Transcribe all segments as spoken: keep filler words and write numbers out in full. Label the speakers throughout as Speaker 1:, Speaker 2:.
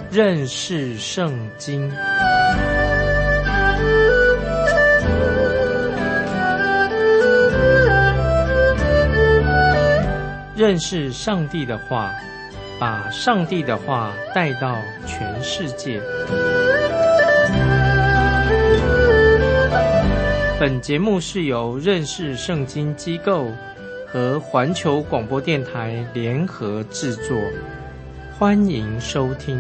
Speaker 1: 认识圣经。认识上帝的话，把上帝的话带到全世界。本节目是由认识圣经机构和环球广播电台联合制作，欢迎收听。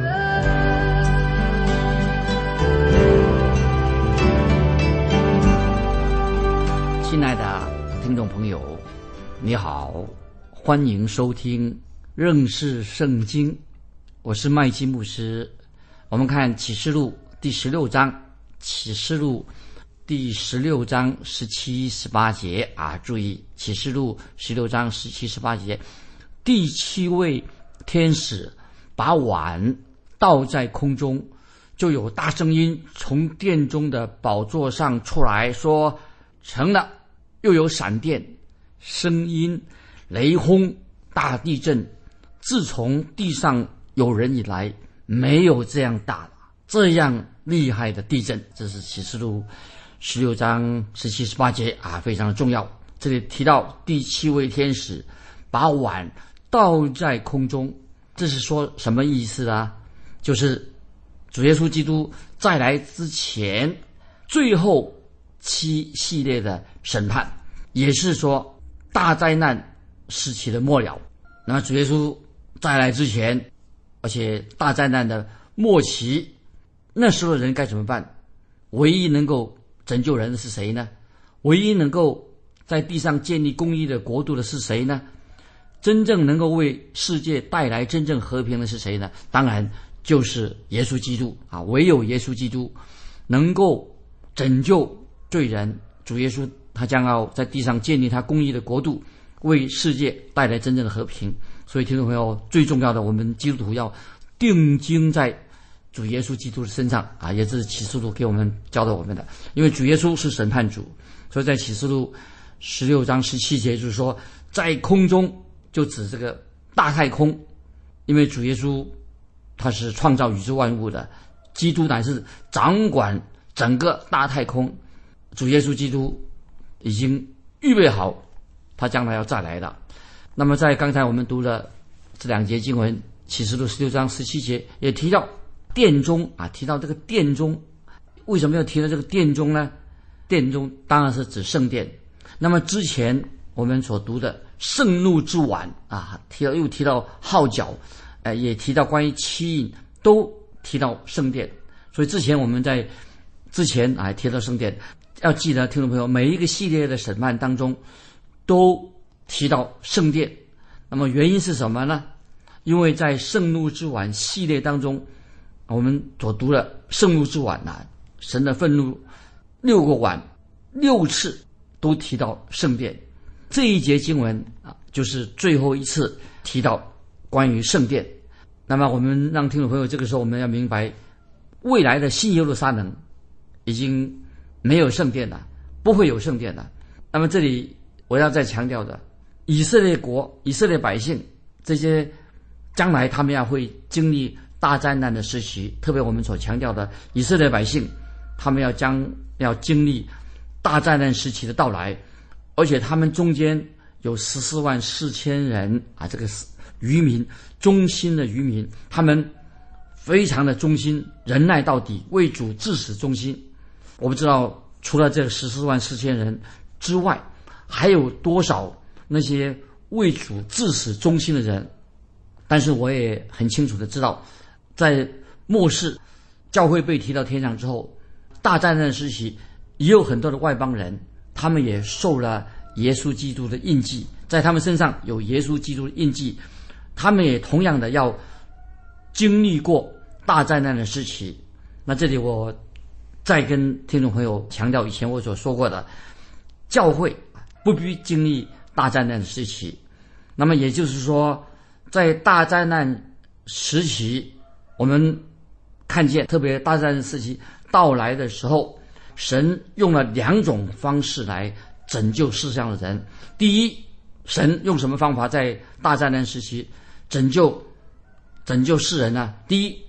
Speaker 2: 亲爱的听众朋友，你好，欢迎收听认识圣经，我是麦基牧师。我们看启示录第十六章，启示录第十六章十七、十八节啊，注意启示录十六章十七、十八节，第七位天使把碗倒在空中，就有大声音从殿中的宝座上出来说：成了。又有闪电、声音、雷轰、大地震，自从地上有人以来，没有这样大、这样厉害的地震。这是启示录十六章十七、十八节啊，非常的重要。这里提到第七位天使把碗倒在空中，这是说什么意思啊？就是主耶稣基督再来之前最后七系列的审判，也是说大灾难时期的末了。那么主耶稣再来之前，而且大灾难的末期，那时候的人该怎么办？唯一能够拯救人的是谁呢？唯一能够在地上建立公义的国度的是谁呢？真正能够为世界带来真正和平的是谁呢？当然就是耶稣基督啊！唯有耶稣基督能够拯救罪人。主耶稣他将要在地上建立他公义的国度，为世界带来真正的和平。所以听众朋友，最重要的，我们基督徒要定睛在主耶稣基督的身上啊，也是启示录给我们教导我们的。因为主耶稣是审判主，所以在启示录十六章十七节就是说，在空中就指这个大太空，因为主耶稣他是创造宇宙万物的，基督乃是掌管整个大太空。主耶稣基督已经预备好他将来要再来的。那么在刚才我们读了这两节经文，启示录十六章十七节也提到殿中啊，提到这个殿中。为什么要提到这个殿中呢？殿中当然是指圣殿。那么之前我们所读的盛怒之碗啊，提到又提到号角，呃，也提到关于七印，都提到圣殿。所以之前我们在之前啊提到圣殿，要记得听众朋友，每一个系列的审判当中都提到圣殿。那么原因是什么呢？因为在盛怒之碗系列当中，我们所读了盛怒之碗啊，神的愤怒六个碗六次都提到圣殿。这一节经文啊，就是最后一次提到关于圣殿。那么我们让听众朋友，这个时候我们要明白，未来的新耶路撒冷已经没有圣殿了，不会有圣殿了。那么这里我要再强调的，以色列国、以色列百姓这些将来他们要会经历大灾难的时期，特别我们所强调的以色列百姓，他们要将要经历大灾难时期的到来，而且他们中间有十四万四千人啊，这个渔民，忠心的渔民，他们非常的忠心，忍耐到底，为主至死忠心。我不知道除了这十四万四千人之外，还有多少那些为主至死忠心的人。但是我也很清楚的知道，在末世教会被提到天上之后，大灾难时期也有很多的外邦人，他们也受了耶稣基督的印记，在他们身上有耶稣基督的印记，他们也同样的要经历过大灾难的时期。那这里我再跟听众朋友强调以前我所说过的，教会不必经历大灾难的时期。那么也就是说，在大灾难时期，我们看见特别大灾难时期到来的时候，神用了两种方式来拯救世上的人。第一，神用什么方法在大灾难时期拯救拯救世人呢？第一，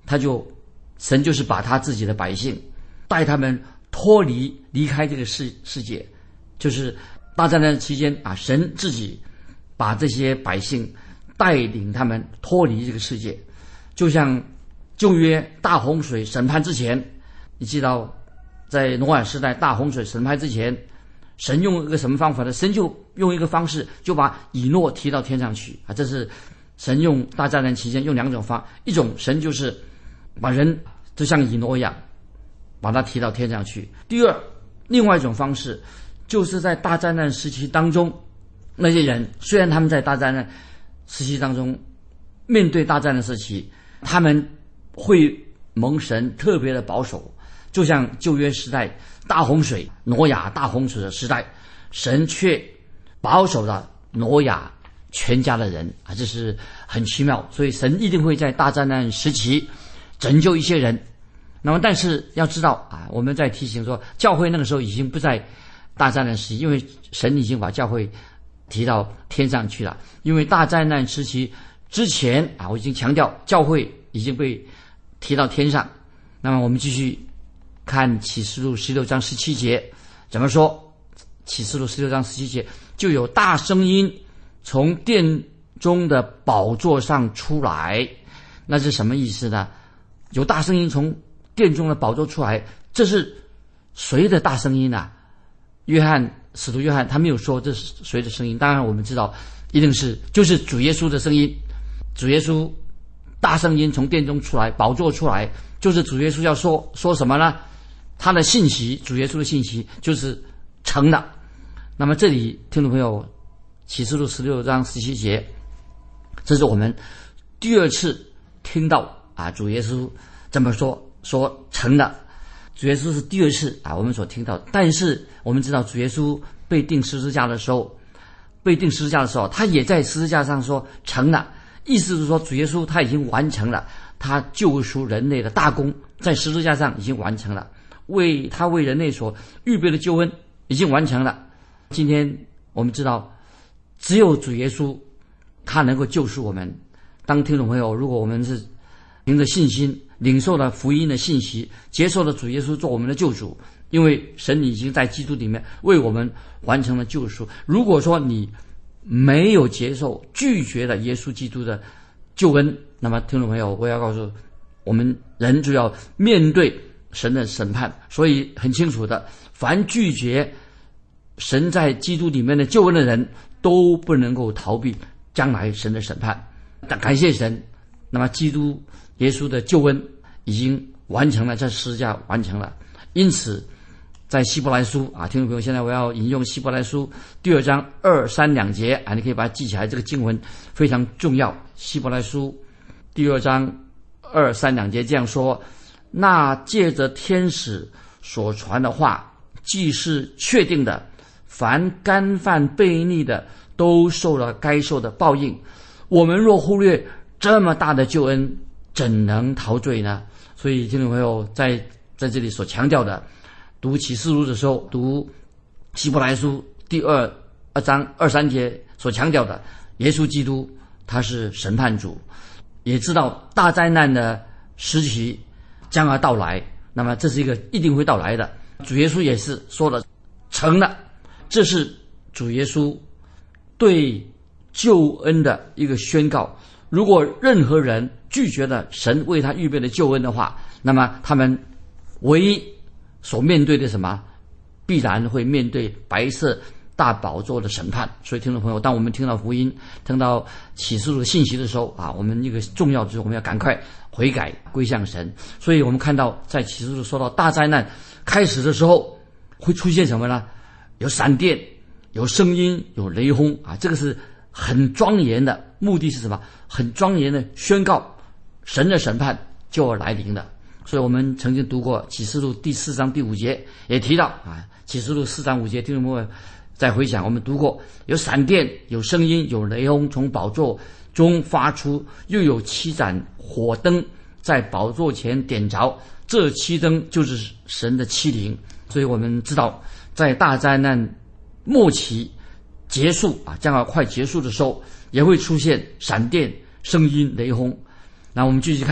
Speaker 2: 他就神就是把他自己的百姓带他们脱离离开这个世世界，就是大灾难期间啊，神自己把这些百姓带领他们脱离这个世界。就像旧约大洪水审判之前，你知道在挪亚时代大洪水审判之前，神用一个什么方法呢？神就用一个方式，就把以诺提到天上去啊！这是神用大灾难期间用两种方，一种神就是把人就像以诺一样，把他提到天上去。第二，另外一种方式，就是在大灾难时期当中，那些人虽然他们在大灾难时期当中面对大灾难时期，他们会蒙神特别的保守，就像旧约时代大洪水挪亚大洪水的时代，神却保守了挪亚全家的人啊，这是很奇妙。所以神一定会在大灾难时期拯救一些人。那么但是要知道啊，我们在提醒说，教会那个时候已经不在大灾难时期，因为神已经把教会提到天上去了。因为大灾难时期之前啊，我已经强调教会已经被提到天上。那么我们继续看启示录十六章十七节怎么说。启示录十六章十七节，就有大声音从殿中的宝座上出来。那是什么意思呢？有大声音从殿中的宝座出来，这是谁的大声音啊？约翰使徒约翰他没有说这是谁的声音，当然我们知道一定是就是主耶稣的声音。主耶稣大声音从殿中出来，宝座出来，就是主耶稣要说说什么呢？他的信息，主耶稣的信息就是成了。那么这里听众朋友，启示录十六章十七节，这是我们第二次听到啊，主耶稣这么说，说成了。主耶稣是第二次啊，我们所听到。但是我们知道，主耶稣被钉十字架的时候，被钉十字架的时候，他也在十字架上说成了，意思是说主耶稣他已经完成了他救赎人类的大功，在十字架上已经完成了，为他为人类所预备的救恩已经完成了。今天我们知道，只有主耶稣他能够救赎我们。当听众朋友，如果我们是凭着信心领受了福音的信息，接受了主耶稣做我们的救主，因为神已经在基督里面为我们完成了救赎。如果说你没有接受，拒绝了耶稣基督的救恩，那么听众朋友，我要告诉我们，人就要面对神的审判。所以很清楚的，凡拒绝神在基督里面的救恩的人，都不能够逃避将来神的审判。但感谢神，那么基督耶稣的救恩已经完成了，在十字架完成了。因此在希伯来书啊，听众朋友，现在我要引用希伯来书第二章二三两节啊，你可以把它记起来，这个经文非常重要。希伯来书第二章二三两节这样说：那借着天使所传的话，既是确定的，凡干犯悖逆的，都受了该受的报应。我们若忽略这么大的救恩，怎能逃罪呢？所以听众朋友，在在这里所强调的，读启示录的时候，读希伯来书第二二章二三节所强调的，耶稣基督他是审判主，也知道大灾难的时期将要到来，那么这是一个一定会到来的。主耶稣也是说了成了，这是主耶稣对救恩的一个宣告。如果任何人拒绝了神为他预备的救恩的话，那么他们唯一所面对的什么，必然会面对白色大宝座的审判。所以听众朋友，当我们听到福音，听到启示录的信息的时候啊，我们一个重要就是我们要赶快悔改归向神。所以我们看到在启示录说到大灾难开始的时候会出现什么呢？有闪电，有声音，有雷轰啊，这个是很庄严的，目的是什么？很庄严的宣告神的审判就要来临的。所以我们曾经读过启示录第四章第五节，也提到啊，启示录四章五节，听众朋友再回想，我们读过有闪电，有声音，有雷轰从宝座中发出，又有七盏火灯在宝座前点着，这七灯就是神的七灵。所以我们知道在大灾难末期结束啊，将要快结束的时候，也会出现闪电、声音、雷轰。那我们继续看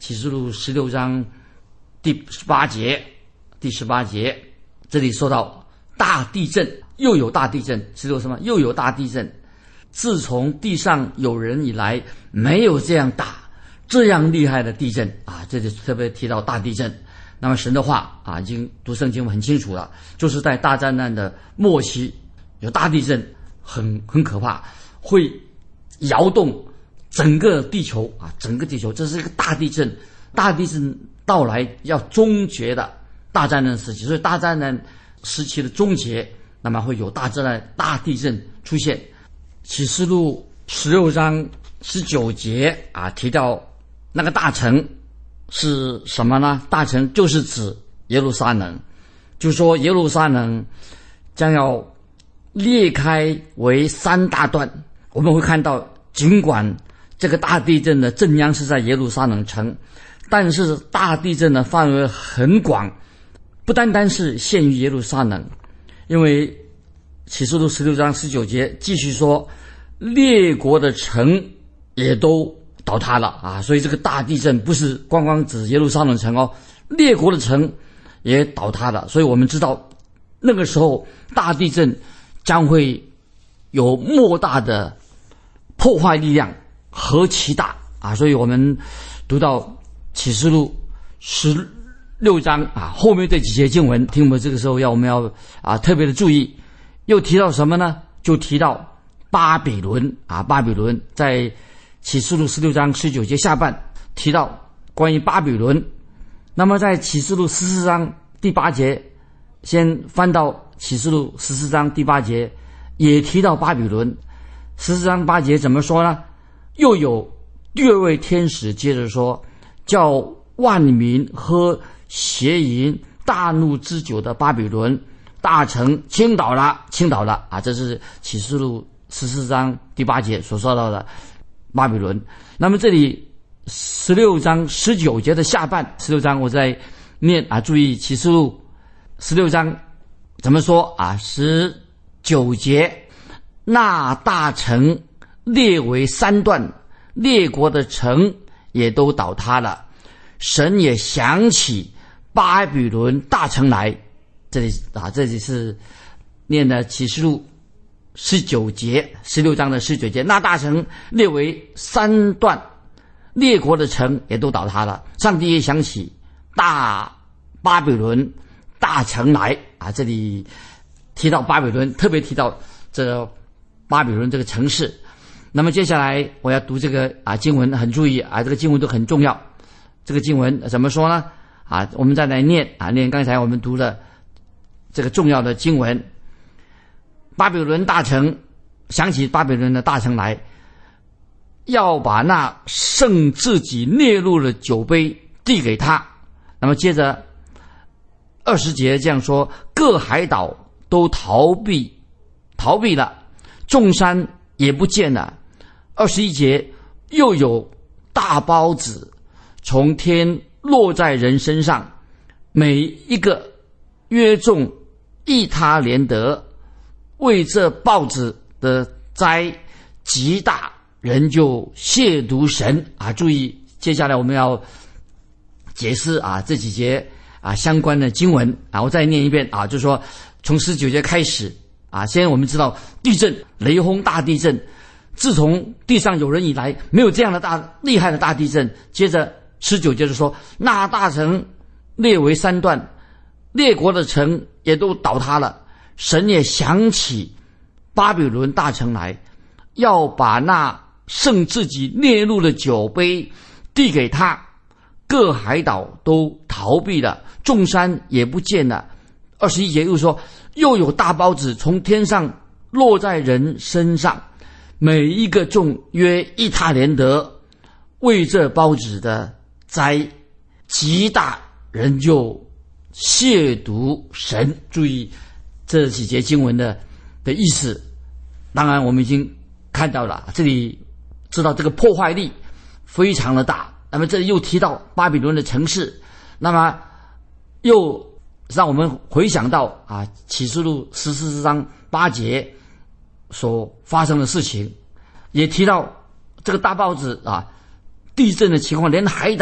Speaker 2: 启示录十六章第十八节，第十八节这里说到大地震，又有大地震，十六什么？又有大地震。自从地上有人以来，没有这样大、这样厉害的地震啊！这里特别提到大地震。那么神的话啊，已经读圣经很清楚了，就是在大灾难的末期有大地震，很很可怕，会摇动整个地球啊，整个地球，这是一个大地震。大地震到来要终结的大灾难时期，所以大灾难时期的终结，那么会有大灾难、大地震出现。启示录十六章十九节啊，提到那个大城是什么呢？大城就是指耶路撒冷，就说耶路撒冷将要裂开为三大段。我们会看到，尽管这个大地震的震央是在耶路撒冷城，但是大地震的范围很广，不单单是限于耶路撒冷。因为启示录十六章十九节继续说，列国的城也都倒塌了啊！所以这个大地震不是光光指耶路撒冷城哦，列国的城也倒塌了。所以我们知道那个时候大地震将会有莫大的破坏力量，何其大啊！所以我们读到启示录十六章啊，后面这几节经文，听我们这个时候要我们要啊特别的注意，又提到什么呢？就提到巴比伦啊，巴比伦在启示录十六章十九节下半提到关于巴比伦。那么在启示录十四章第八节，先翻到启示录十四章第八节，也提到巴比伦。十四章八节怎么说呢？又有第二位天使接着说，叫万民喝邪淫大怒之酒的巴比伦大城倾倒了，倾倒了啊！这是启示录十四章第八节所说到的巴比伦。那么这里十六章十九节的下半，十六章我在念啊，注意启示录十六章怎么说啊？十九节，那大城列为三段，列国的城也都倒塌了，神也想起巴比伦大城来。这里啊，这里是念的启示录十九节，十六章的十九节，那大城列为三段，列国的城也都倒塌了，上帝也想起大巴比伦大城来啊！这里提到巴比伦，特别提到这巴比伦这个城市。那么接下来我要读这个啊经文，很注意啊，这个经文都很重要。这个经文怎么说呢？啊，我们再来念啊，念刚才我们读的这个重要的经文。巴比伦大城，想起巴比伦的大城来，要把那盛自己孽路的酒杯递给他。那么接着二十节这样说，各海岛都逃避逃避了，众山也不见了。二十一节，又有大雹子从天落在人身上，每一个约重一他连得，为这雹子的灾极大，人就亵渎神啊！注意，接下来我们要解释啊这几节啊相关的经文啊，我再念一遍啊，就是说从十九节开始啊，先我们知道地震、雷轰大地震，自从地上有人以来，没有这样的大厉害的大地震。接着十九节就说，那大城列为三段，列国的城也都倒塌了，神也想起巴比伦大城来，要把那盛自己孽路的酒杯递给他，各海岛都逃避了，众山也不见了。二十一节又说，又有大雹子从天上落在人身上，每一个重约一他连得，为这雹子的灾极大，人就亵渎神。注意这几节经文的的意思，当然我们已经看到了，这里知道这个破坏力非常的大。那么这里又提到巴比伦的城市，那么又让我们回想到啊启示录十四章八节所发生的事情，也提到这个大雹子啊地震的情况，连海岛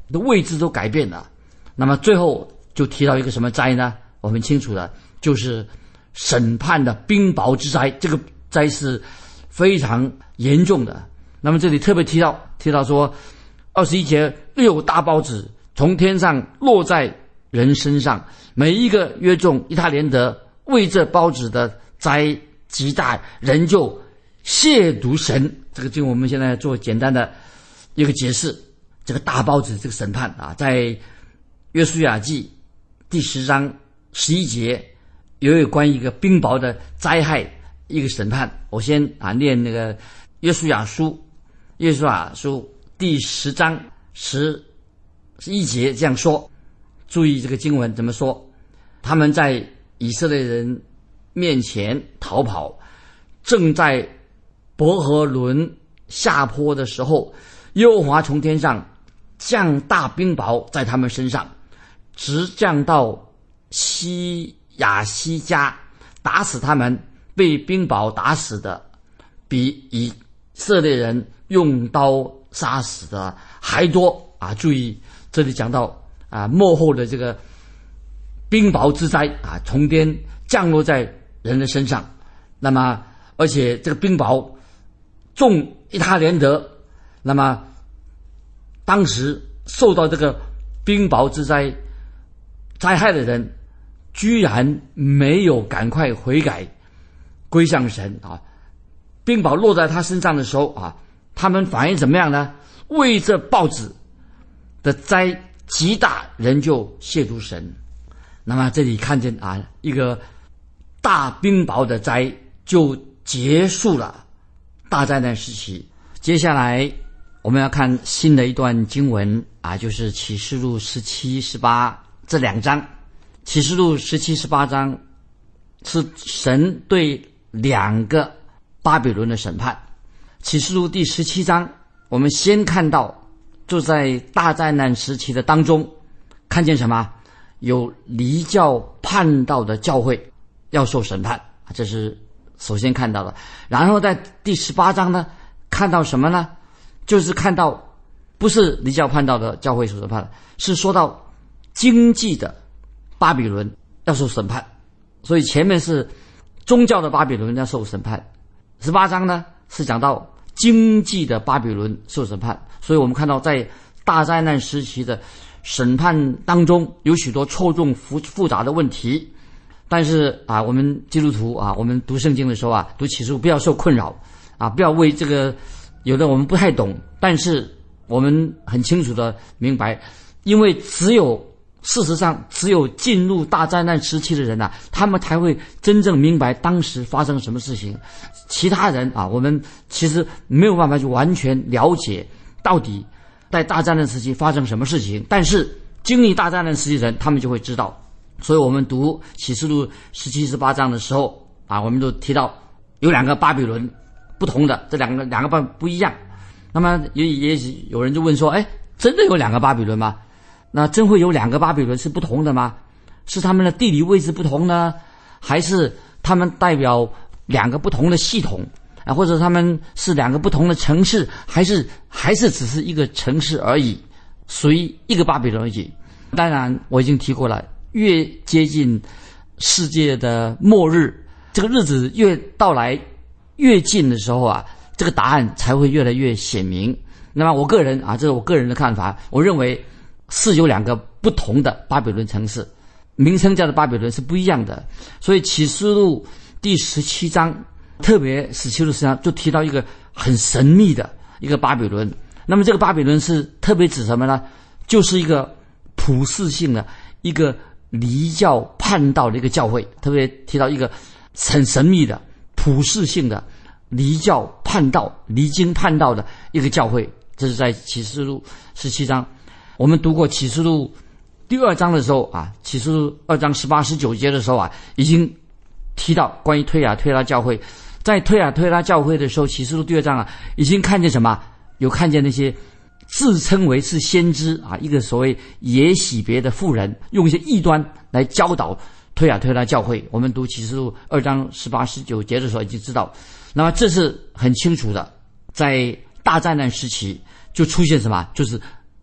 Speaker 2: 的位置都改变了。那么最后就提到一个什么灾呢？我们清楚的就是审判的冰雹之灾，这个灾是非常严重的。那么这里特别提到提到说，二十一节，六大雹子从天上落在人身上，每一个约中一他连得，为这雹子的灾极大，人就亵渎神。这个经我们现在做简单的一个解释。这个大雹子这个审判啊，在约书亚记第十章十一节有有关于一个冰雹的灾害一个审判。我先啊念那个约书亚书，约书亚书第十章十一节这样说，注意这个经文怎么说。他们在以色列人面前逃跑，正在伯和伦下坡的时候，耶和华从天上降大冰雹在他们身上，直降到西亚西家，打死他们，被冰雹打死的比以色列人用刀杀死的还多啊！注意这里讲到啊末后的这个冰雹之灾啊，从天降落在人的身上。那么而且这个冰雹重一他连得，那么当时受到这个冰雹之灾灾害的人居然没有赶快悔改归向神啊！冰雹落在他身上的时候啊，他们反应怎么样呢？为这雹子的灾极大，人就亵渎神。那么这里看见啊，一个大冰雹的灾就结束了大灾难时期。接下来我们要看新的一段经文啊，就是启示录十七、十八这两章。启示录十七、十八章是神对两个巴比伦的审判。启示录第十七章，我们先看到就在大灾难时期的当中，看见什么？有离教叛道的教会要受审判，这是首先看到的。然后在第十八章呢，看到什么呢？就是看到不是离教叛道的教会受审判，是说到经济的巴比伦要受审判。所以前面是宗教的巴比伦要受审判，十八章呢是讲到经济的巴比伦受审判。所以我们看到在大灾难时期的审判当中有许多错综复复杂的问题。但是啊，我们基督徒啊，我们读圣经的时候啊，读启示录不要受困扰啊，不要为这个有的我们不太懂，但是我们很清楚的明白，因为只有事实上只有进入大灾难时期的人啊，他们才会真正明白当时发生什么事情。其他人啊，我们其实没有办法去完全了解到底在大灾难时期发生什么事情，但是经历大灾难时期的人，他们就会知道。所以我们读启示录十七、十八章的时候啊，我们都提到有两个巴比伦不同的，这两个两个巴不一样。那么也也有人就问说，哎，真的有两个巴比伦吗？那真会有两个巴比伦是不同的吗？是他们的地理位置不同呢，还是他们代表两个不同的系统啊，或者他们是两个不同的城市，还是还是只是一个城市而已，属于一个巴比伦而已？当然我已经提过了，越接近世界的末日，这个日子越到来越近的时候啊，这个答案才会越来越显明。那么我个人啊，这是我个人的看法，我认为是有两个不同的巴比伦城市，名称叫的巴比伦是不一样的。所以启示录第十七章，特别十七录十章就提到一个很神秘的一个巴比伦。那么这个巴比伦是特别指什么呢？就是一个普世性的一个离教叛道的一个教会，特别提到一个很神秘的普世性的离教叛道、离经叛道的一个教会。这是在启示录十七章。我们读过启示录第二章的时候啊，启示录二章十八、十九节的时候啊，已经提到关于推雅推拉教会。在推雅推拉教会的时候，启示录第二章啊，已经看见什么？有看见那些自称为是先知啊，一个所谓耶洗别的妇人，用一些异端来教导推雅推拉教会。我们读启示录二章十八、十九节的时候已经知道。那么这是很清楚的，在大灾难时期就出现什么？就是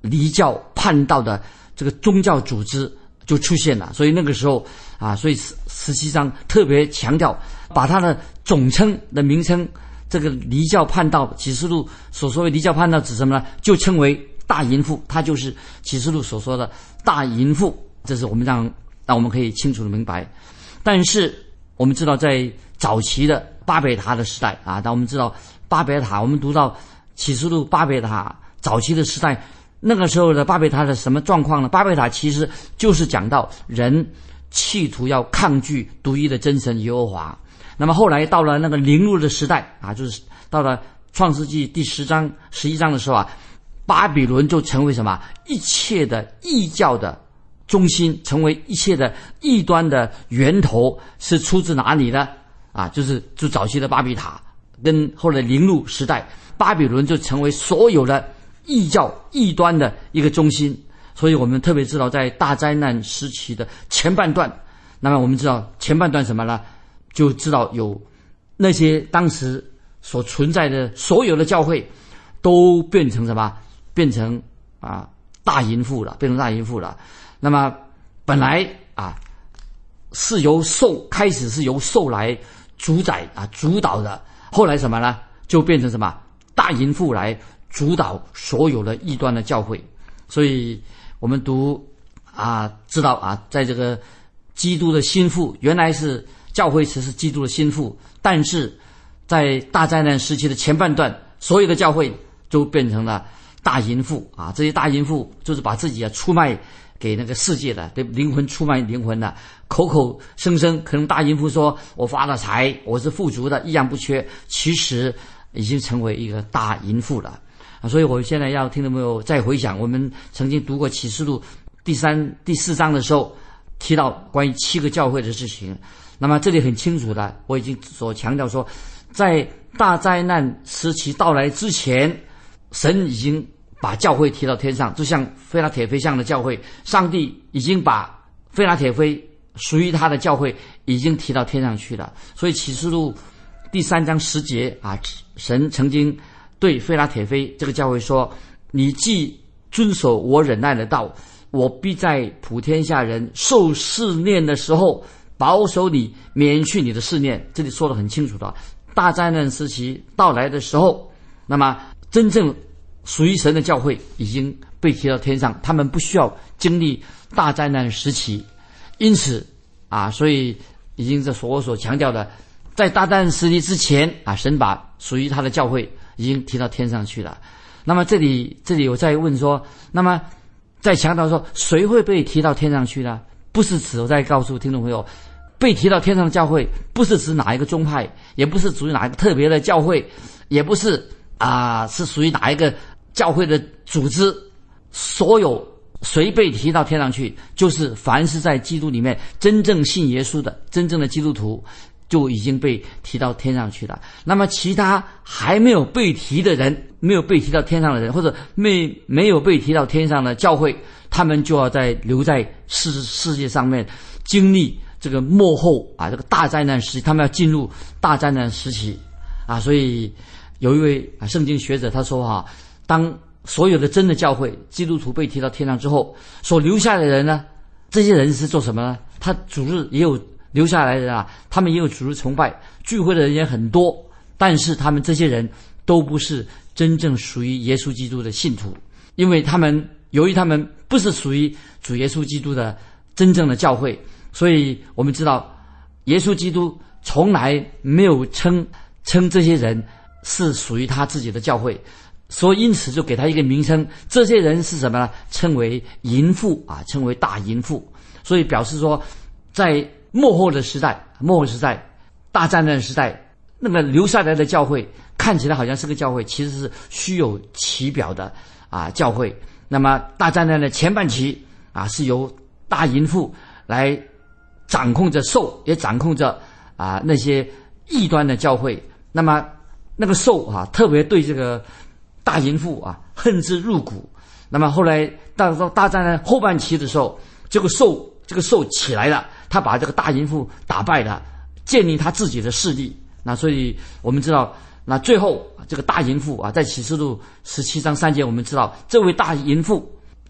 Speaker 2: 离教叛道的这个宗教组织就出现了。所以那个时候啊，所以十七章特别强调，把它的总称的名称，这个离教叛道，启示录所说的离教叛道指什么呢？就称为大淫妇，它就是启示录所说的大淫妇。这是我们让让我们可以清楚的明白。但是我们知道，在早期的巴别塔的时代啊，当我们知道巴别塔，我们读到启示录巴别塔早期的时代，那个时候的巴别塔的什么状况呢？巴别塔其实就是讲到人企图要抗拒独一的真神耶和华。那么后来到了那个凌辱的时代啊，就是到了创世纪第十章、十一章的时候啊，巴比伦就成为什么？一切的异教的中心，成为一切的异端的源头，是出自哪里呢？啊，就是就早期的巴比塔跟后来凌辱时代，巴比伦就成为所有的异教异端的一个中心。所以我们特别知道，在大灾难时期的前半段，那么我们知道前半段什么呢？就知道有那些当时所存在的所有的教会都变成什么？变成啊大淫妇了，变成大淫妇了。那么本来啊是由兽开始是由兽来主宰啊主导的，后来什么呢？就变成什么？大淫妇来主导所有的异端的教会。所以我们读啊知道啊，在这个基督的心腹，原来是教会只是基督的心腹，但是在大灾难时期的前半段，所有的教会都变成了大淫妇啊！这些大淫妇就是把自己啊出卖给那个世界的，对灵魂出卖灵魂的，口口声声可能大淫妇说我发了财，我是富足的，一样不缺，其实已经成为一个大淫妇了啊！所以我现在要听众朋友再回想，我们曾经读过启示录第三、第四章的时候，提到关于七个教会的事情。那么这里很清楚的，我已经所强调说，在大灾难时期到来之前，神已经把教会提到天上，就像腓拉铁非这样的教会，上帝已经把腓拉铁非属于他的教会已经提到天上去了。所以启示录第三章十节啊，神曾经对腓拉铁非这个教会说：你既遵守我忍耐的道，我必在普天下人受试炼的时候保守你，免去你的试炼。这里说得很清楚的，大灾难时期到来的时候，那么真正属于神的教会已经被提到天上，他们不需要经历大灾难时期。因此啊，所以已经这所我所强调的，在大灾难时期之前啊，神把属于他的教会已经提到天上去了。那么这里这里我再问说，那么再强调说谁会被提到天上去呢？不是指，我再告诉听众朋友，被提到天上的教会不是指哪一个宗派，也不是属于哪一个特别的教会，也不是啊、呃、是属于哪一个教会的组织。所有谁被提到天上去，就是凡是在基督里面真正信耶稣的真正的基督徒，就已经被提到天上去了。那么其他还没有被提的人，没有被提到天上的人，或者没没有被提到天上的教会，他们就要在留在世世界上面经历这个末后啊这个大灾难时期，他们要进入大灾难时期啊。所以有一位啊圣经学者他说哈、啊，当所有的真的教会基督徒被提到天上之后，所留下的人呢，这些人是做什么呢？他主日也有留下来的人啊，他们也有主日崇拜，聚会的人也很多，但是他们这些人都不是真正属于耶稣基督的信徒，因为他们由于他们不是属于主耶稣基督的真正的教会，所以我们知道耶稣基督从来没有称称这些人是属于他自己的教会，所以因此就给他一个名称，这些人是什么呢？称为淫妇啊，称为大淫妇。所以表示说，在末后的时代，末后时代，大灾难时代，那么留下来的教会看起来好像是个教会，其实是虚有其表的啊教会。那么大灾难的前半期啊，是由大淫妇来掌控着兽，也掌控着啊那些异端的教会。那么那个兽啊，特别对这个大淫妇啊恨之入骨。那么后来到到大灾难后半期的时候，这个兽这个兽起来了，他把这个大淫妇打败了，建立他自己的势力。那所以我们知道，那最后这个大淫妇啊，在启示录十七章三节，我们知道这位大淫妇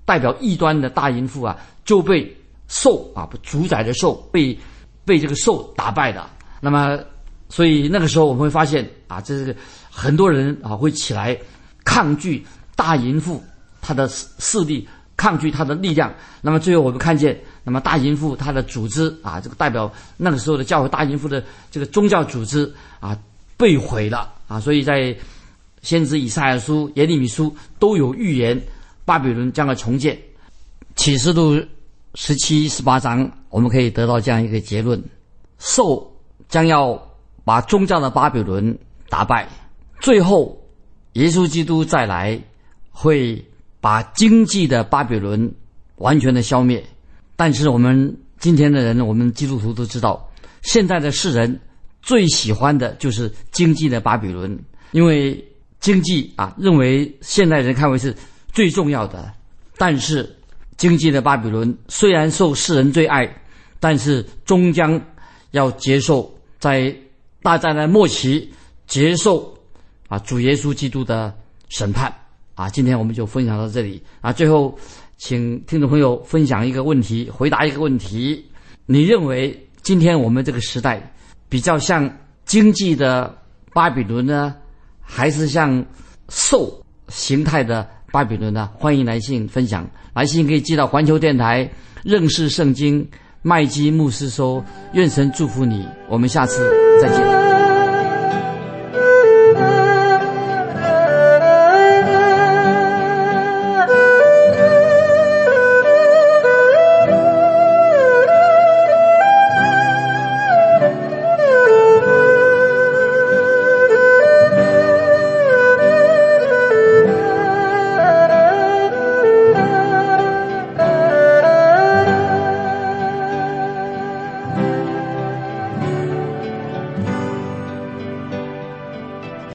Speaker 2: 代表异端的大淫妇啊，就被兽啊，主宰的兽被被这个兽打败的。那么，所以那个时候我们会发现啊，这是很多人啊会起来抗拒大淫妇他的势力，抗拒他的力量。那么最后我们看见，那么大淫妇他的组织啊，这个代表那个时候的教会大淫妇的这个宗教组织啊被毁了啊。所以在先知以赛亚书、耶利米书都有预言巴比伦将要重建。启示录十七、十八章，我们可以得到这样一个结论：兽将要把宗教的巴比伦打败，最后耶稣基督再来，会把经济的巴比伦完全的消灭。但是我们今天的人，我们基督徒都知道，现在的世人最喜欢的就是经济的巴比伦，因为经济啊，认为现代人看为是最重要的。但是经济的巴比伦虽然受世人最爱，但是终将要接受在大灾难末期接受啊主耶稣基督的审判啊。今天我们就分享到这里啊。最后请听众朋友分享一个问题，回答一个问题：你认为今天我们这个时代比较像经济的巴比伦呢，还是像兽形态的巴比伦呢？欢迎来信分享，来信可以寄到环球电台认识圣经麦基牧师收。愿神祝福你，我们下次再见。